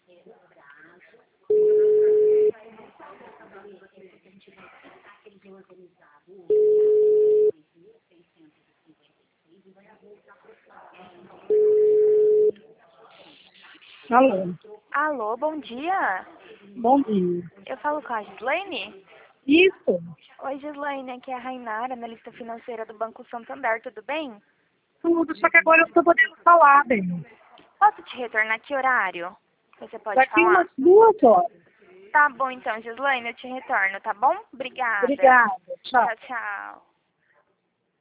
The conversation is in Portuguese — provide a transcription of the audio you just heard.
Alô, Alô, bom dia. bom dia. Eu falo com a Gislaine? Isso, Oi, Gislaine, aqui é a Rainara, analista financeira do Banco Santander, tudo bem? tudo, só que agora eu estou podendo falar, bem. Posso te retornar que horário? Você pode Daqui falar? umas 2 horas. Tá bom então, Gislaine, eu te retorno, tá bom? Obrigada. Obrigada, tchau. Tchau, tchau.